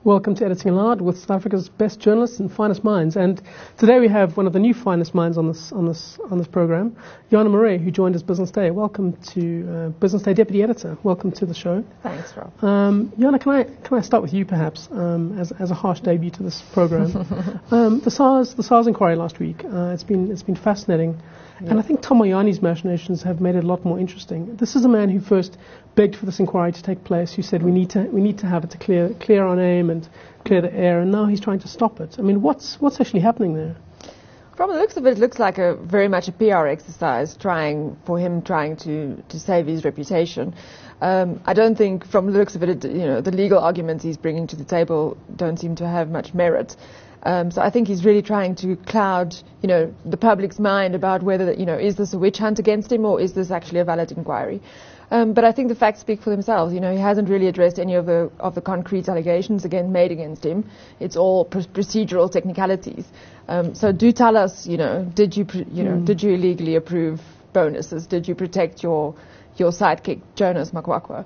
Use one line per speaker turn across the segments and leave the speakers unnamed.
Welcome to Editing Aloud with South Africa's best journalists and finest minds. And today we have one of the new finest minds on this program, Jana Maree, who joined us Business Day. Welcome to Business Day Deputy Editor. Welcome to the show.
Thanks, Rob.
Jana, can I start with you perhaps as a harsh debut to this program? The SARS inquiry last week. It's been fascinating. Yeah. And I think Tom Moyani's machinations have made it a lot more interesting. This is a man who first begged for this inquiry to take place, who said we need to have it to clear our name and clear the air, and now he's trying to stop it. I mean, what's actually happening there?
From the looks of it, it looks like very much a PR exercise trying to save his reputation. I don't think, from the looks of it, the legal arguments he's bringing to the table don't seem to have much merit. So I think he's really trying to cloud, the public's mind about whether, is this a witch hunt against him or is this actually a valid inquiry? But I think the facts speak for themselves. He hasn't really addressed any of the concrete allegations made against him. It's all procedural technicalities. So do tell us, did you illegally approve bonuses? Did you protect your sidekick Jonas Makwakwa?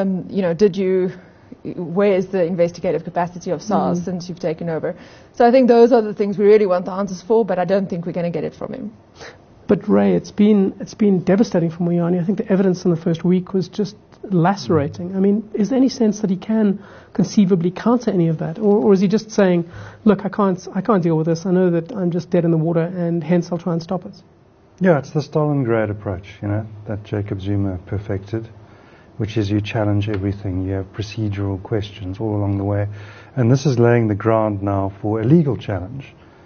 Where's the investigative capacity of SARS since you've taken over? So I think those are the things we really want the answers for, but I don't think we're going to get it from him.
But Ray, it's been devastating for Moyani. I think the evidence in the first week was just lacerating. I mean, is there any sense that he can conceivably counter any of that, or is he just saying, look, I can't deal with this. I know that I'm just dead in the water, and hence I'll try and stop it?
Yeah, it's the Stalingrad approach, that Jacob Zuma perfected, which is you challenge everything. You have procedural questions all along the way. And this is laying the ground now for a legal challenge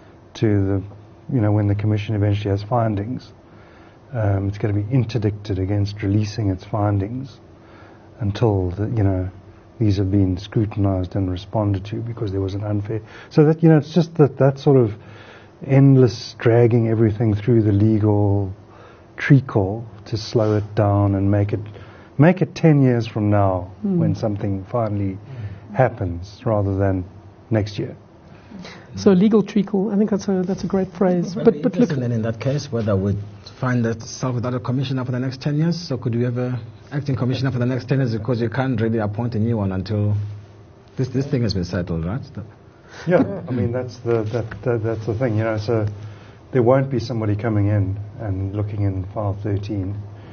to when the Commission eventually has findings. It's going to be interdicted against releasing its findings until, these have been scrutinized and responded to because there was an unfair. So that, it's just that sort of endless dragging everything through the legal treacle to slow it down and make it 10 years from now when something finally happens rather than next year.
So legal treacle, I think that's a great phrase. But look,
then in that case, whether we find ourselves without a commissioner for the next 10 years, so could we have an acting commissioner for the next 10 years, because you can't really appoint a new one until this thing has been settled, right?
Yeah, I mean that's the thing, So there won't be somebody coming in and looking in file 13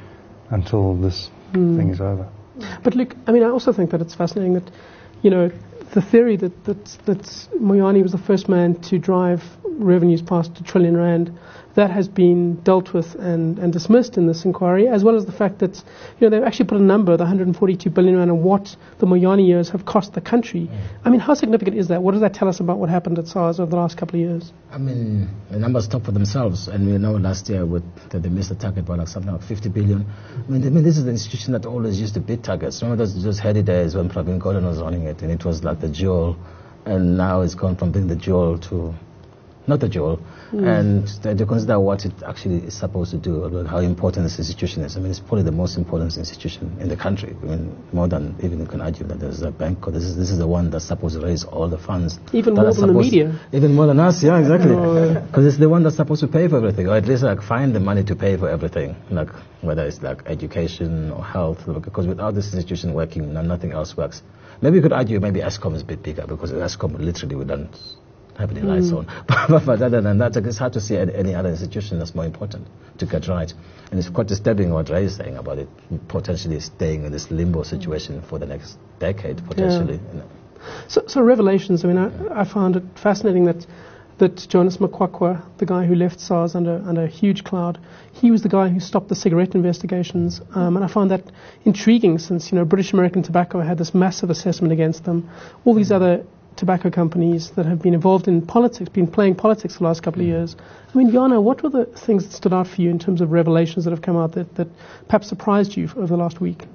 until this thing is over.
But look, I mean, I also think that it's fascinating that, the theory that Moyani was the first man to drive revenues past R1 trillion, that has been dealt with and dismissed in this inquiry, as well as the fact that, they've actually put a number, the 142 billion rand, on what the Moyani years have cost the country. I mean, how significant is that? What does that tell us about what happened at SARS over the last couple of years?
I mean, the numbers talk for themselves, and we know last year that they missed the target by something like 50 billion. I mean, this is the institution that always used to beat targets. Remember those heady days when Pravin Gordhan was running it, and it was like the jewel, and now it's gone from being the jewel to not the jewel. And they consider what it actually is supposed to do, how important this institution is. I mean, it's probably the most important institution in the country. I mean, more than even you can argue that there's a bank, or this is the one that's supposed to raise all the funds.
Even more than the media.
Even more than us, yeah, exactly. Because it's the one that's supposed to pay for everything, or at least find the money to pay for everything, whether it's education or health. Because without this institution working, nothing else works. Maybe you could argue maybe Eskom is a bit bigger, because Eskom literally we don't have any lights on. But other than that, it's hard to see any other institution that's more important to get right. And it's quite disturbing what Ray is saying about it potentially staying in this limbo situation for the next decade, potentially.
Yeah. So revelations, I mean, I found it fascinating that Jonas Makwakwa, the guy who left SARS under a huge cloud, he was the guy who stopped the cigarette investigations. And I found that intriguing, since, British American Tobacco had this massive assessment against them. All these other tobacco companies that have been involved in politics, been playing politics for the last couple of years. I mean, Jana, what were the things that stood out for you in terms of revelations that have come out that perhaps surprised you over the last week?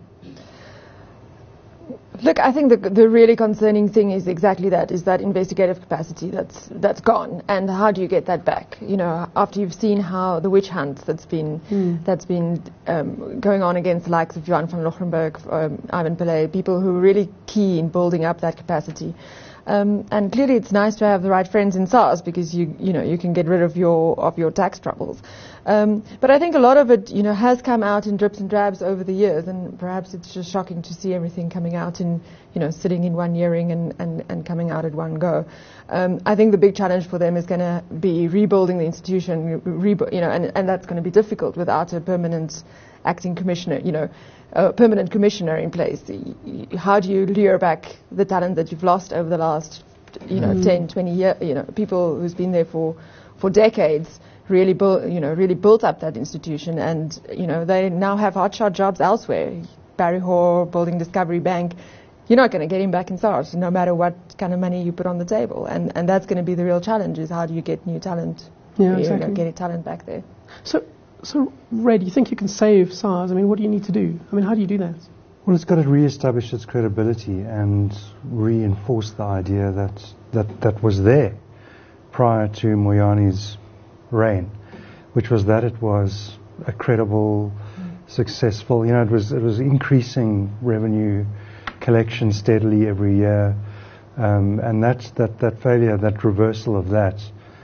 Look, I think the really concerning thing is exactly that, is that investigative capacity that's gone, and how do you get that back? After you've seen how the witch hunt that's been going on against the likes of Johan van Lochenberg, Ivan Pillay, people who are really key in building up that capacity. And clearly it's nice to have the right friends in SARS because you can get rid of your tax troubles. But I think a lot of it, has come out in drips and drabs over the years, and perhaps it's just shocking to see everything coming out in, sitting in one earring and coming out at one go. I think the big challenge for them is going to be rebuilding the institution, and that's going to be difficult without a permanent acting commissioner, a permanent commissioner in place. How do you lure back the talent that you've lost over the last, 10, 20 years, people who's been there for decades, really built up that institution, and, they now have hotshot jobs elsewhere. Barry Hoare, building Discovery Bank. You're not going to get him back in SARS, no matter what kind of money you put on the table. And that's going to be the real challenge, is how do you get new talent, get talent back there.
So, Ray, do you think you can save SARS? I mean, what do you need to do? I mean, how do you do that?
Well, it's got to re-establish its credibility and reinforce the idea that was there prior to Moyani's reign, which was that it was a credible, successful, it was increasing revenue collection steadily every year, and that failure, that reversal of that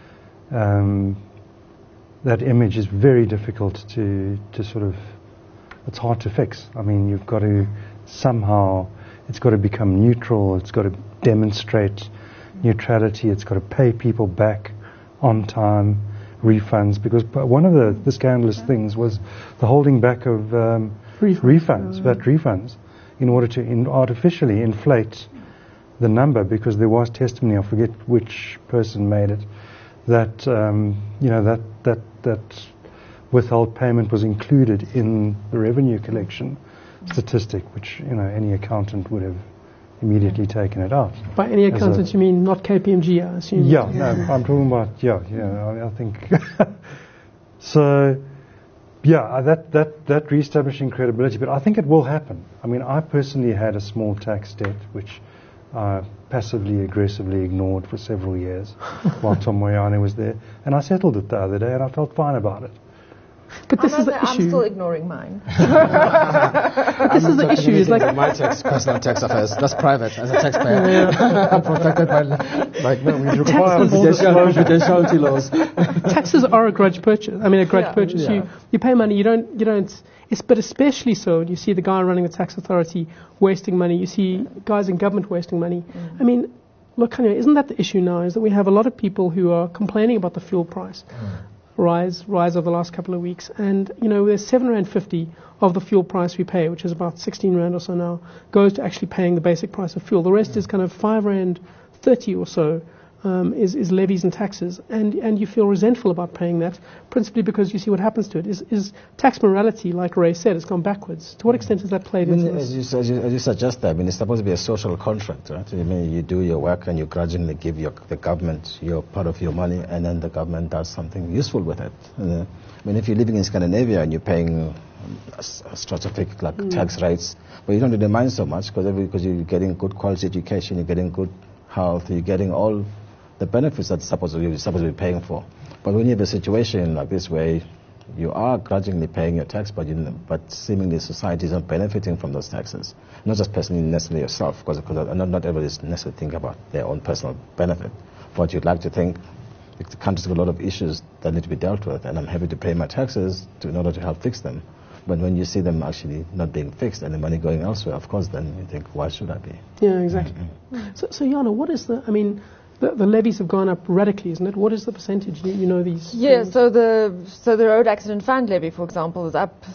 image is very difficult to sort of, it's hard to fix. I mean, you've got to somehow, it's got to become neutral, it's got to demonstrate neutrality, it's got to pay people back on time, refunds, because one of the scandalous things was the holding back of refunds, VAT refunds, in order to artificially inflate the number, because there was testimony, I forget which person made it, that that withheld payment was included in the revenue collection statistic, which any accountant would have immediately taken it out.
By any accountant, you mean not KPMG, I assume?
Yeah, no, I'm talking about I think so. Yeah, that re-establishing credibility, but I think it will happen. I mean, I personally had a small tax debt, which I passively, aggressively ignored for several years while Tom Moyane was there, and I settled it the other day, and I felt fine about it.
But this is the issue.
I'm still ignoring mine.
This is the issue. Is like
my personal tax affairs. That's private. As a taxpayer, I'm protected by confidentiality laws.
Taxes are a grudge purchase. I mean, a grudge purchase.
Yeah.
You pay money. You don't. But especially so when you see the guy running the tax authority wasting money. You see guys in government wasting money. I mean, look, Kanya, isn't that the issue now? Is that we have a lot of people who are complaining about the fuel price. Rise over the last couple of weeks, and there's R7.50 of the fuel price we pay, which is about 16 rand or so now, goes to actually paying the basic price of fuel. The rest is kind of R5.30 or so is levies and taxes, and you feel resentful about paying that, principally because you see what happens to it. Is tax morality, like Ray said, it's gone backwards. To what extent has that played into this?
As you suggest that, it's supposed to be a social contract, right? You do your work and you grudgingly give the government your part of your money, and then the government does something useful with it. If you're living in Scandinavia and you're paying stratospheric tax rates, but you don't really mind so much because you're getting good quality education, you're getting good health, you're getting all the benefits that you're supposed to be paying for. But when you have a situation like this where you are grudgingly paying your tax, but seemingly society is not benefiting from those taxes, not just personally necessarily yourself, because not everybody is necessarily thinking about their own personal benefit. But you'd like to think the country's got a lot of issues that need to be dealt with, and I'm happy to pay my taxes in order to help fix them. But when you see them actually not being fixed and the money going elsewhere, of course, then you think, why should I be?
Yeah, exactly. So Jana, what is the levies have gone up radically, isn't it? What is the percentage? These.
Yeah, so the road accident fund levy, for example, is up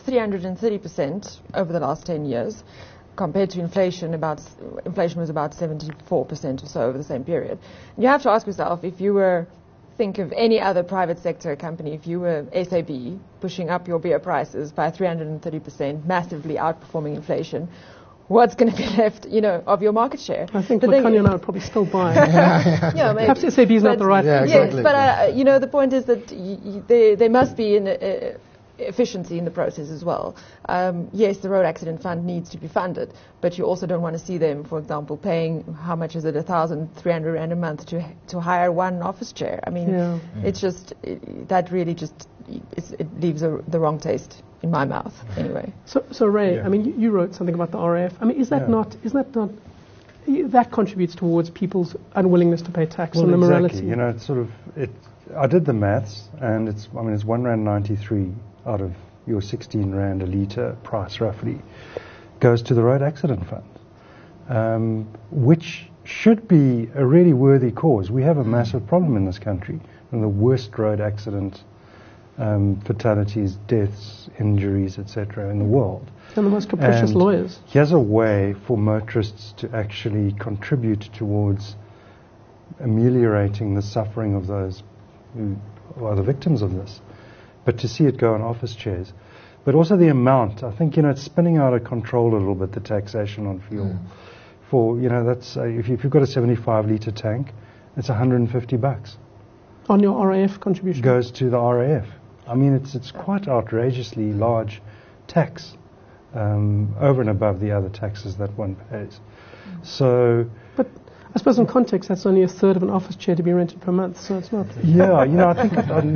330% over the last 10 years, compared to inflation. Inflation was about 74% or so over the same period. And you have to ask yourself, if you were think of any other private sector company, if you were SAB pushing up your beer prices by 330%, massively outperforming inflation, what's going to be left, of your market share?
I think Kanya and I would probably still buy.
Yeah, maybe.
Perhaps SAB is not the right.
Yeah, exactly.
Yes, but the point is that there must be an efficiency in the process as well. Yes, the road accident fund needs to be funded, but you also don't want to see them, for example, paying, how much is it, 1,300 rand a month to hire one office chair. I mean, it's just, that really just, it leaves the wrong taste in my mouth, anyway.
So Ray, you wrote something about the RAF. Is that not that contributes towards people's unwillingness to pay tax
Well,
and the morality.
exactly. You know, it's sort of I did the maths, and it's R1.93 out of your 16 rand a litre price roughly goes to the road accident fund, which should be a really worthy cause. We have a massive problem in this country, and the worst road accident fatalities, deaths, injuries, etc. in the world.
And the most capricious
And
lawyers.
Here's a way for motorists to actually contribute towards ameliorating the suffering of those who are the victims of this. But to see it go on office chairs. But also the amount. I think, it's spinning out of control a little bit, the taxation on fuel. For, that's if you've got a 75-litre tank, it's $150.
On your RAF contribution.
Goes to the RAF. I mean, it's quite outrageously large tax over and above the other taxes that one pays. So,
but I suppose in context, that's only a third of an office chair to be rented per month, so it's not.
Yeah, I think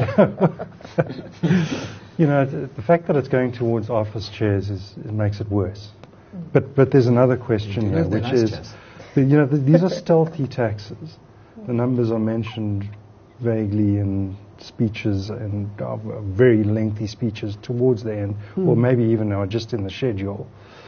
the fact that it's going towards office chairs it makes it worse. But there's another question here, which is, these are stealthy taxes. The numbers are mentioned vaguely in speeches and very lengthy speeches towards the end, or maybe even are just in the schedule.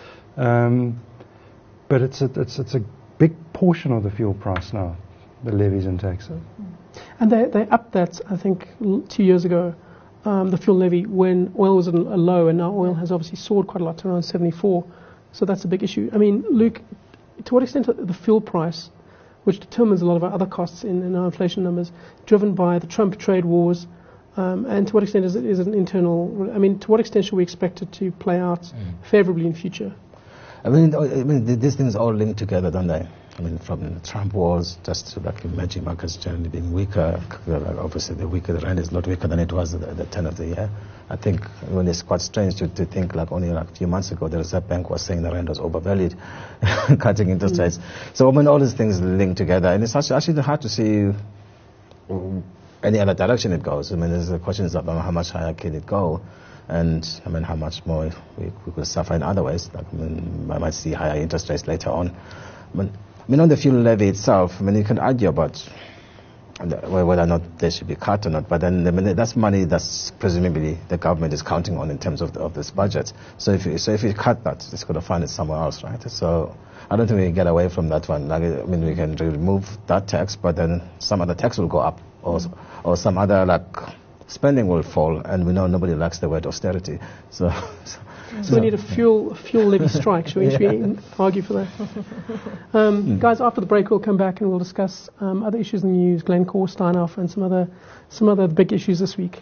But it's a big portion of the fuel price now, the levies and taxes.
And they upped that, I think, 2 years ago, the fuel levy, when oil was at a low, and now oil has obviously soared quite a lot to around 74. So that's a big issue. I mean, Luke, to what extent the fuel price, which determines a lot of our other costs in our inflation numbers, driven by the Trump trade wars, and to what extent is it an internal? I mean, to what extent should we expect it to play out favorably in future?
I mean, these things all link together, don't they? I mean, from the Trump wars, just to emerging markets generally being weaker. Obviously, the rand is a lot weaker than it was at the turn of the year. I think it's quite strange to think only a few months ago the Reserve Bank was saying the rand was overvalued, cutting interest rates. So all these things link together, and it's actually hard to see any other direction it goes. I mean, there's the questions about how much higher can it go, and how much more we could suffer in other ways. I might see higher interest rates later on. But on the fuel levy itself, you can argue about whether or not they should be cut or not, but then that's money that's presumably the government is counting on in terms of this budget. So if you cut that, it's going to find it somewhere else, right? So I don't think we can get away from that one. We can remove that tax, but then some other tax will go up, or some other spending will fall, and we know nobody likes the word austerity. So
we need a fuel levy strike. Should we argue for that? Guys, after the break, we'll come back and we'll discuss other issues in the news, Glencore, Steinhoff, and some other big issues this week.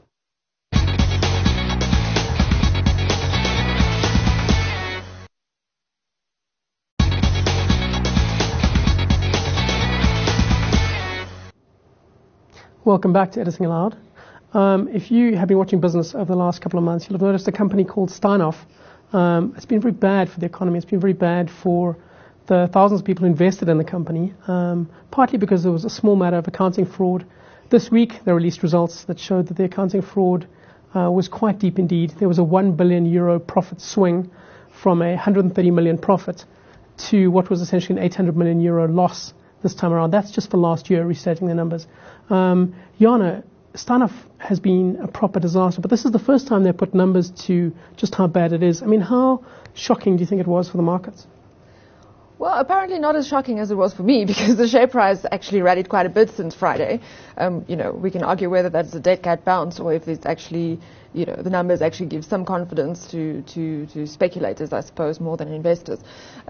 Welcome back to Editing Aloud. If you have been watching business over the last couple of months, you'll have noticed a company called Steinhoff. It's been very bad for the economy. It's been very bad for the thousands of people who invested in the company, partly because there was a small matter of accounting fraud. This week, they released results that showed that the accounting fraud was quite deep indeed. There was a €1 billion profit swing from a 130 million profit to what was essentially an 800 million euro loss this time around. That's just for last year, restating the numbers. Jana, Steinhoff has been a proper disaster, but this is the first time they put numbers to just how bad it is. I mean, how shocking do you think it was for the markets?
Well, apparently not as shocking as it was for me, because the share price actually rallied quite a bit since Friday. We can argue whether that's a dead cat bounce or if it's actually, the numbers actually give some confidence to speculators, I suppose, more than investors.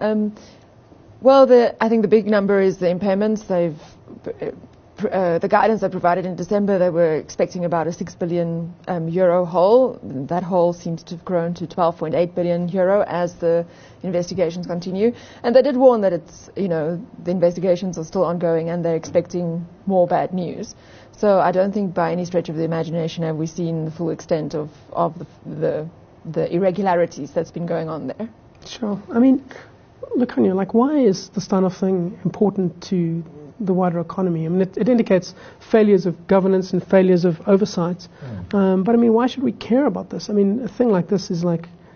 I think the big number is the impairments. The guidance they provided in December, they were expecting about a 6 billion euro hole. That hole seems to have grown to 12.8 billion euro as the investigations continue. And they did warn that the investigations are still ongoing and they're expecting more bad news. So I don't think by any stretch of the imagination have we seen the full extent of the irregularities that's been going on there.
Sure. I mean, look, Anya, why is the Steinhoff thing important to the wider economy? I mean, it indicates failures of governance and failures of oversight. But I mean, why should we care about this? I mean, a thing like this is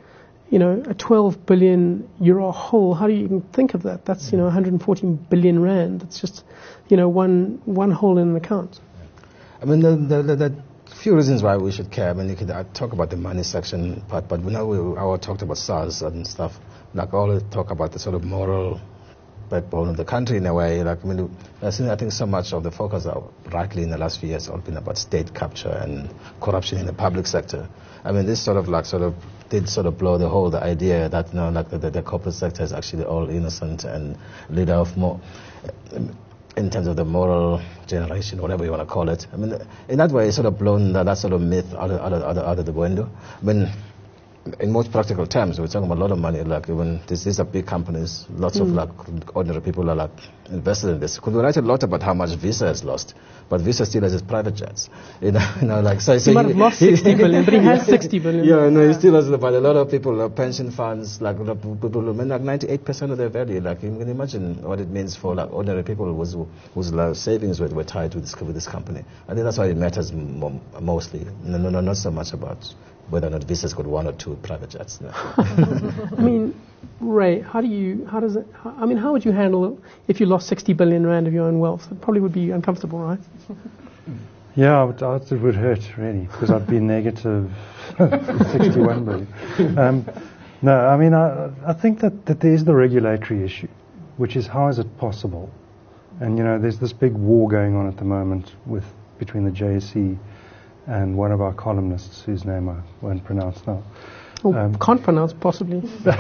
a 12 billion euro hole. How do you even think of that? That's 114 billion rand. It's just one hole in an account.
I mean, the few reasons why we should care. I mean, I talk about the money section part, but I talked about SARS and stuff. Like, I always talk about the sort of moral backbone of the country in a way. Like, I think so much of the focus, rightly in the last few years, has been about state capture and corruption in the public sector. I mean, this sort of did blow the idea that the corporate sector is actually all innocent and leader of more, in terms of the moral generation, whatever you want to call it. I mean, in that way, it's sort of blown that sort of myth out of the window. I mean, in most practical terms, we're talking about a lot of money. Like, even these are big companies. Lots of ordinary people are invested in this. Could we write a lot about how much Visa has lost? But Visa still has its private jets.
So he might have lost 60 billion, but he has 60 billion.
Yeah, no, he still has. But a lot of people, pension funds, people who 98% of their value. Like, you can imagine what it means for ordinary people whose savings were tied to this company. I think that's why it matters mostly. No, not so much about whether or not Visa's got one or two private jets. No.
I mean, Ray, how would you handle it if you lost 60 billion rand of your own wealth? It probably would be uncomfortable, right?
Yeah, it would hurt, really, because I'd be negative 61 billion. No, I mean, I think that there is the regulatory issue, which is how is it possible? And, there's this big war going on at the moment between the JSE and one of our columnists, whose name I won't pronounce now.
Can't pronounce, possibly.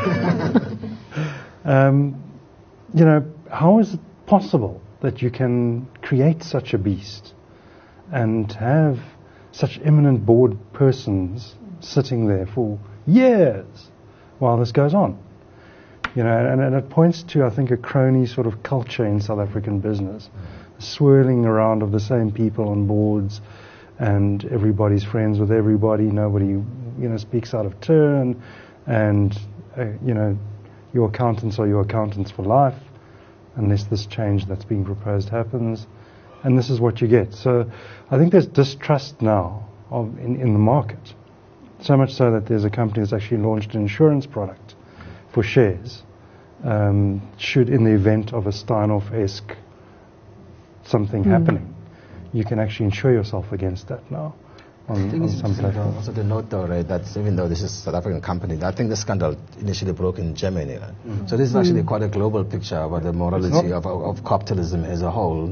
How is it possible that you can create such a beast and have such eminent board persons sitting there for years while this goes on? And it points to, I think, a crony sort of culture in South African business, swirling around of the same people on boards, and everybody's friends with everybody. Nobody, speaks out of turn, and your accountants are your accountants for life, unless this change that's being proposed happens, and this is what you get. So, I think there's distrust now in the market, so much so that there's a company that's actually launched an insurance product for shares. Should, in the event of a Steinhoff-esque something happening, you can actually insure yourself against that now on some platforms.
Also the note, though, right, that even though this is a South African company, I think the scandal initially broke in Germany. Right? So this is actually quite a global picture about the morality of capitalism as a whole.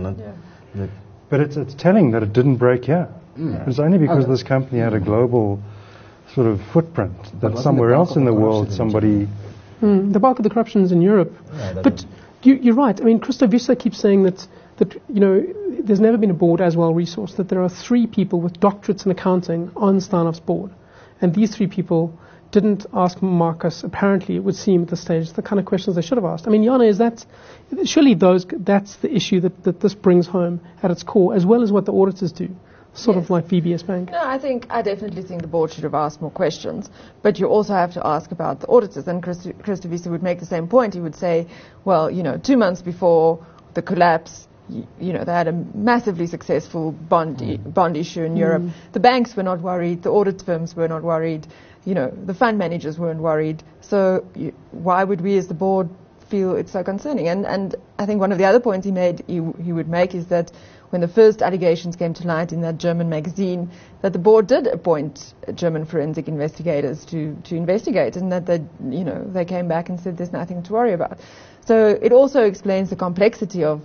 But it's telling that it didn't break here. It's only because this company had a global sort of footprint that somewhere else in the world somebody...
The bulk of the corruption is in Europe. Yeah, but you're right. I mean, Christo Wiese keeps saying that there's never been a board as well resourced, that there are 3 people with doctorates in accounting on Steinhoff's board. And these 3 people didn't ask Marcus, apparently, it would seem at this stage, the kind of questions they should have asked. I mean, Jana, surely that's the issue that this brings home at its core, as well as what the auditors do, sort of like VBS Bank.
No, I definitely think the board should have asked more questions, but you also have to ask about the auditors. And Christo Wiese would make the same point. He would say, well, 2 months before the collapse, they had a massively successful bond issue in Europe. The banks were not worried. The audit firms were not worried. The fund managers weren't worried. So why would we as the board feel it's so concerning? And I think one of the other points he would make is that when the first allegations came to light in that German magazine, that the board did appoint German forensic investigators to investigate, and that they came back and said there's nothing to worry about. So it also explains the complexity of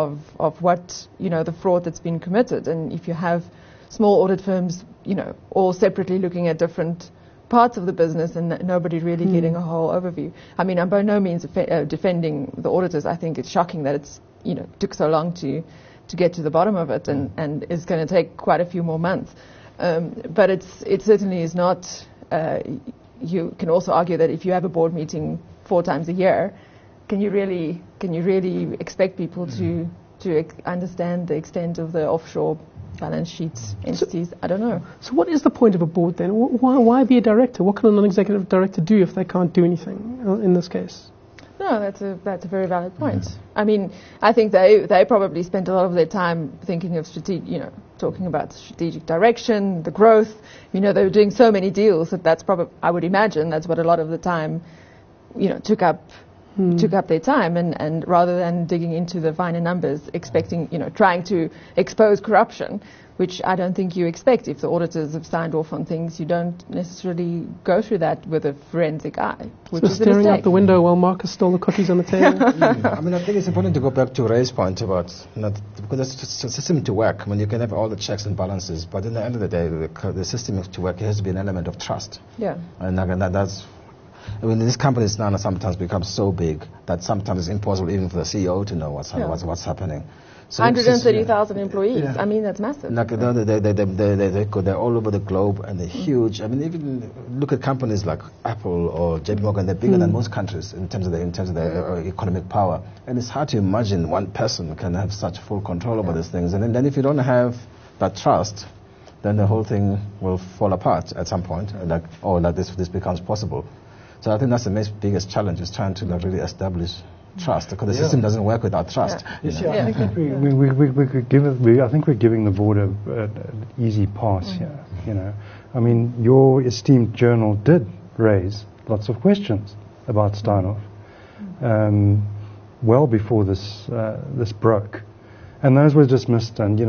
what, the fraud that's been committed. And if you have small audit firms, all separately looking at different parts of the business and nobody really getting a whole overview. I mean, I'm by no means defending the auditors. I think it's shocking that it's, took so long to get to the bottom of it, and it's going to take quite a few more months. But it certainly is not, you can also argue that if you have a board meeting 4 times a year, can you really expect people to understand the extent of the offshore balance sheets entities? I don't know.
So what is the point of a board then? Why be a director? What can a non-executive director do if they can't do anything in this case?
No, that's a very valid point. I mean, I think they probably spent a lot of their time thinking of talking about the strategic direction, the growth. They were doing so many deals that's probably, I would imagine, that's what a lot of the time, took up their time, and rather than digging into the finer numbers, expecting, trying to expose corruption, which I don't think you expect. If the auditors have signed off on things, you don't necessarily go through that with a forensic eye, which is
staring out the window while Marcus stole the cookies on the table.
I mean, I think it's important to go back to Ray's point about because the system to work. I mean, you can have all the checks and balances, but at the end of the day, the system to work, it has to be an element of trust.
Yeah.
And that's. I mean, these companies now sometimes become so big that sometimes it's impossible even for the CEO to know what's happening. So
130,000 employees. Yeah. I mean, that's massive.
Like, they're all over the globe, and they're huge. I mean, even look at companies like Apple or JP Morgan. They're bigger than most countries in terms of their economic power. And it's hard to imagine one person can have such full control over these things. And then if you don't have that trust, then the whole thing will fall apart at some point. This becomes possible. So I think that's the biggest challenge, is trying to really establish trust, because the system doesn't work without trust.
I think we could give it. I think we're giving the board an easy pass here. I mean, your esteemed journal did raise lots of questions about Steinhoff well before this broke, and those were dismissed, and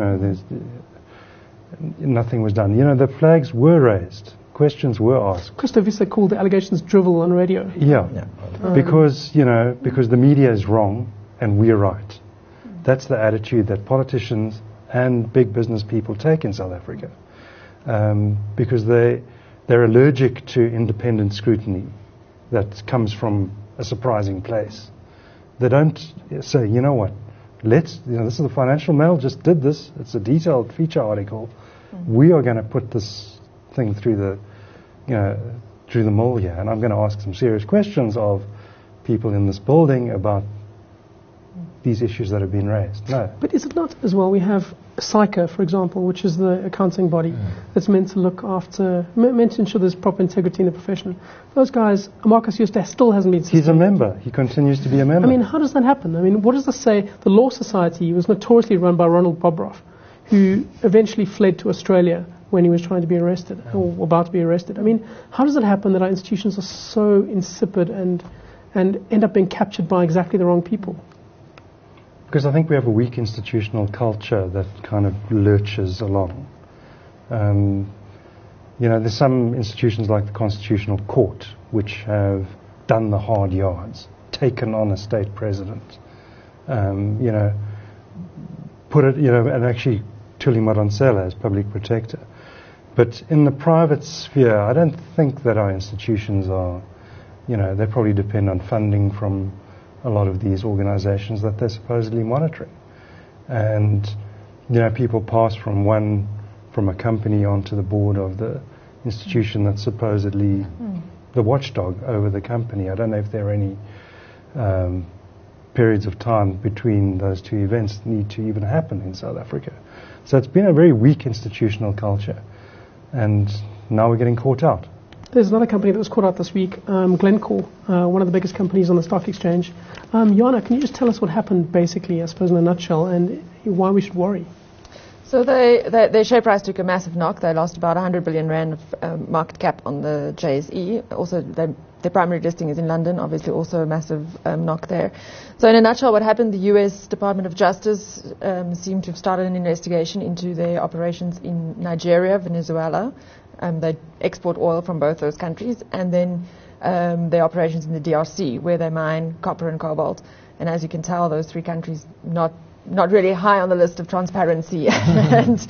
nothing was done. The flags were raised. Questions were asked.
Christo Wiese called the allegations drivel on radio.
Yeah. Because the media is wrong and we're right. That's the attitude that politicians and big business people take in South Africa, because they're allergic to independent scrutiny that comes from a surprising place. They don't say, what, this is the Financial Mail just did this. It's a detailed feature article. We are going to put this thing through the mill here, and I'm going to ask some serious questions of people in this building about these issues that have been raised. No.
But is it not as well? We have SAICA, for example, which is the accounting body that's meant to look after, meant to ensure there's proper integrity in the profession. Those guys, Marcus Jooste still hasn't been suspended.
He's a member. He continues to be a member.
I mean, how does that happen? I mean, what does this say? The Law Society was notoriously run by Ronald Bobroff, who eventually fled to Australia when he was trying to be arrested, or about to be arrested. I mean, how does it happen that our institutions are so insipid and end up being captured by exactly the wrong people?
Because I think we have a weak institutional culture that kind of lurches along. There's some institutions like the Constitutional Court which have done the hard yards, taken on a state president, put it, and actually Thuli Madonsela as public protector. But in the private sphere, I don't think that our institutions are, they probably depend on funding from a lot of these organizations that they're supposedly monitoring. And, people pass from a company onto the board of the institution that's supposedly the watchdog over the company. I don't know if there are any periods of time between those two events that need to even happen in South Africa. So it's been a very weak institutional culture. And now we're getting caught out.
There's another company that was caught out this week, Glencore, one of the biggest companies on the stock exchange. Jana, can you just tell us what happened, basically, I suppose, in a nutshell, and why we should worry?
So their share price took a massive knock. They lost about 100 billion rand of market cap on the JSE. Also, their primary listing is in London, obviously also a massive knock there. So in a nutshell, what happened, the US Department of Justice seemed to have started an investigation into their operations in Nigeria, Venezuela. They export oil from both those countries, and then their operations in the DRC, where they mine copper and cobalt. And as you can tell, those three countries not really high on the list of transparency and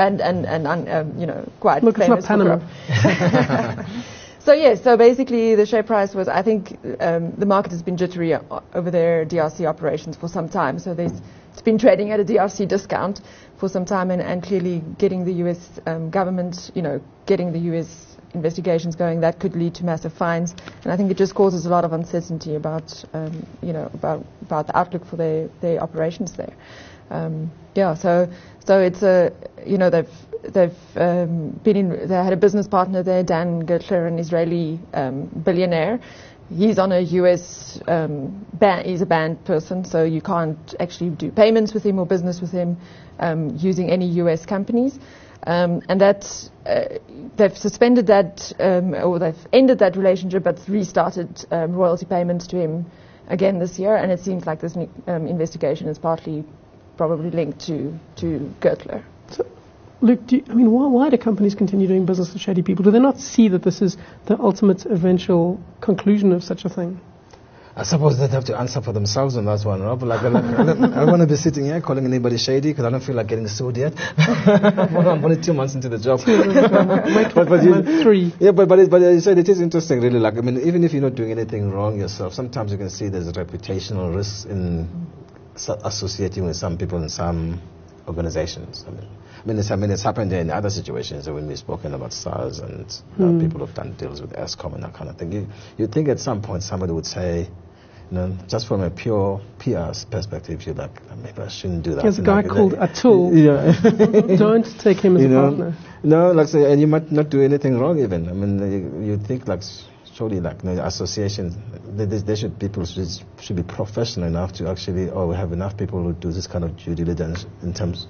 quite
Look,
famous
it's not
Panama. So basically the share price was, I think the market has been jittery over their DRC operations for some time. So it's been trading at a DRC discount for some time, and clearly getting the US government, getting the US investigations going, that could lead to massive fines. And I think it just causes a lot of uncertainty about the outlook for their operations there. So it's they had a business partner there, Dan Gertler, an Israeli billionaire, he's on a US ban. He's a banned person, so you can't actually do payments with him or business with him using any US companies. And that they've suspended that, or they've ended that relationship, but restarted royalty payments to him again this year. And it seems like this investigation is partly probably linked to Gertler.
So, Luke, why do companies continue doing business with shady people? Do they not see that this is the ultimate eventual conclusion of such a thing?
I suppose they'd have to answer for themselves on that one, Rob. I don't want to be sitting here calling anybody shady because I don't feel like getting sued yet. I'm only 2 months into the job.
Month 3.
Yeah, but you said it is interesting, really. Even if you're not doing anything wrong yourself, sometimes you can see there's reputational risks in associating with some people in some organizations. It's happened in other situations when we've spoken about SARS and people have done deals with ESCOM and that kind of thing. You'd think at some point somebody would say, just from a pure PR perspective, you're like, maybe I shouldn't do that.
There's a guy called Atul.
Yeah.
Don't take him as a partner.
No, and you might not do anything wrong even. You'd think surely associations, people should be professional enough to actually, we have enough people who do this kind of due diligence in terms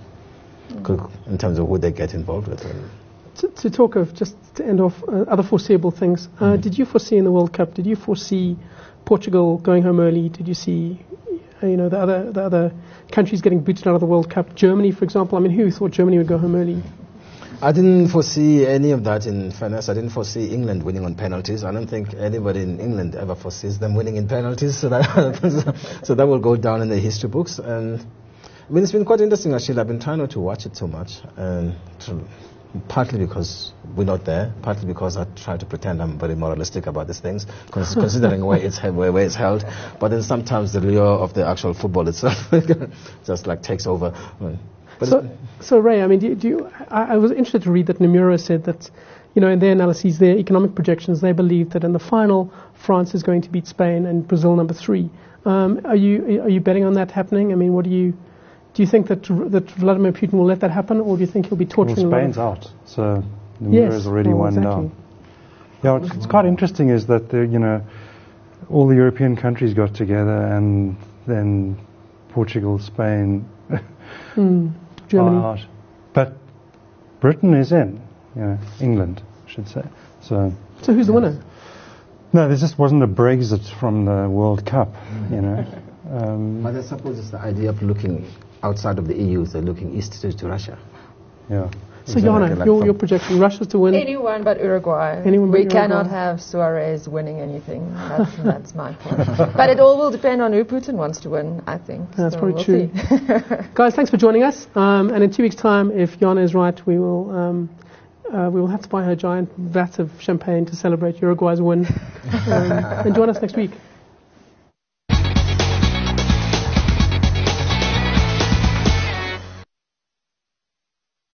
of who they get involved with.
To talk of, just to end off, other foreseeable things, did you foresee in the World Cup, did you foresee Portugal going home early? Did you see the other countries getting booted out of the World Cup? Germany, for example, who thought Germany would go home early?
I didn't foresee any of that, in fairness. I didn't foresee England winning on penalties. I don't think anybody in England ever foresees them winning in penalties, so that will go down in the history books. And it's been quite interesting, actually. I've been trying not to watch it too much, and partly because we're not there, partly because I try to pretend I'm very moralistic about these things, considering where it's held. But then sometimes the lure of the actual football itself just takes over.
So Ray, I was interested to read that Nomura said that, in their analyses, their economic projections, they believe that in the final, France is going to beat Spain and Brazil number 3. Are you betting on that happening? Do you think that Vladimir Putin will let that happen, or do you think he'll be torturing?
Well, Spain's out, so Nomura's already won down. Yeah, what's quite interesting is that all the European countries got together, and then Portugal, Spain,
Germany.
Out. But Britain is in, England, I should say. So
who's the winner?
No, there just wasn't a Brexit from the World Cup,
But I suppose it's the idea of looking outside of the EU, so looking east to Russia.
Yeah.
So, Jana, your projection, Russia to win?
Anyone but Uruguay. We cannot have Suarez winning anything. That's my point. But it all will depend on who Putin wants to win, I think.
That's probably true. Guys, thanks for joining us. And in 2 weeks' time, if Jana is right, we will have to buy her giant vat of champagne to celebrate Uruguay's win. And join us next week.